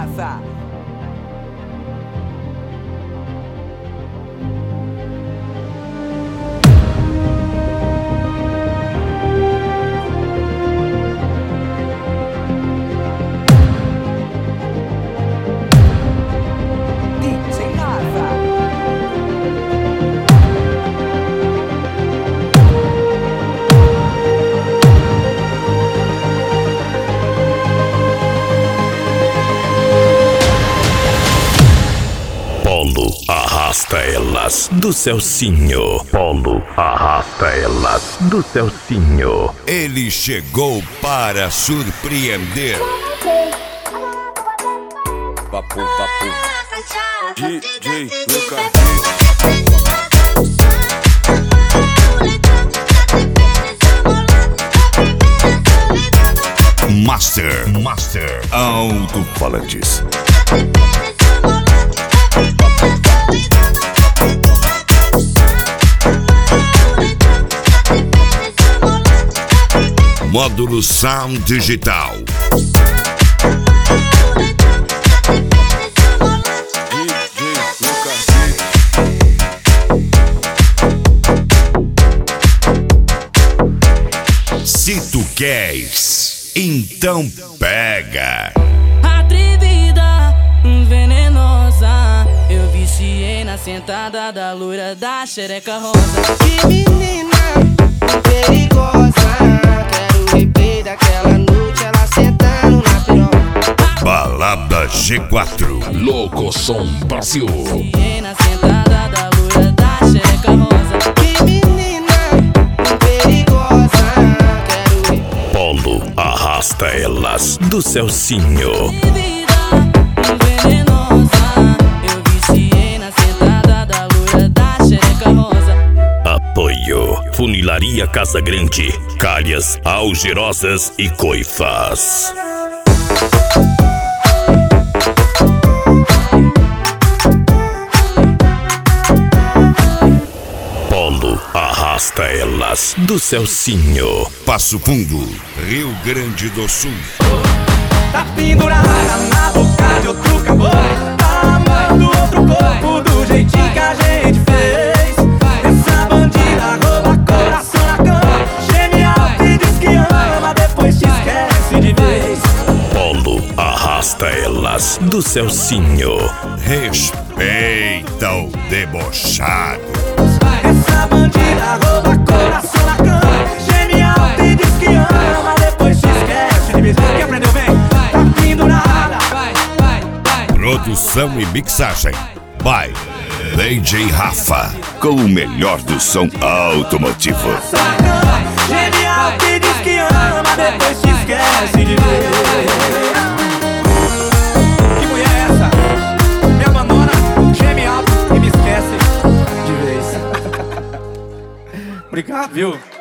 Rafa. DJ Rafa. Polo arrasta elas do Celcinho. Polo arrasta elas do Celcinho. Ele chegou para surpreender. Papo, papo. DJ Lucas. Master Alto-Falantes. Módulo Sound Digital. DJ Lucas. Se tu queres, então pega. Atrevida, venenosa, eu viciei na sentada da loira da xereca rosa. Que menina perigosa, quero o replay daquela noite, ela sentando na piroca. Balada G4. Louco Som Brasil. Viciei na sentada da loira da xereca rosa. Que menina perigosa, quero o replay. Polo arrasta elas do Celcinho. Atrevida, venenosa, eu viciei na sentada da loira da xereca rosa. Apoio Funilaria Casa Grande, Calhas, Algerosas e Coifas. Polo arrasta elas do Celcinho. Passo Fundo, Rio Grande do Sul. Tá pendurada na boca de outro caboclo, tá amando outro corpo do jeitinho que a gente fez. Essa bandida rouba coração na cama, genial e diz que ama, depois te esquece de vez. Polo arrasta elas do Celcinho. Respeita o debochado. Essa bandida rouba coração na cama, genial e diz que ama, depois te esquece de vez. Quem aprendeu bem? Tá pendurada. Produção e mixagem by DJ Rafa, com o melhor do som automotivo. Genial que diz que ama, depois te esquece de ver. Que mulher é essa? Me abandona, geme alto e me esquece de vez. Obrigado, viu?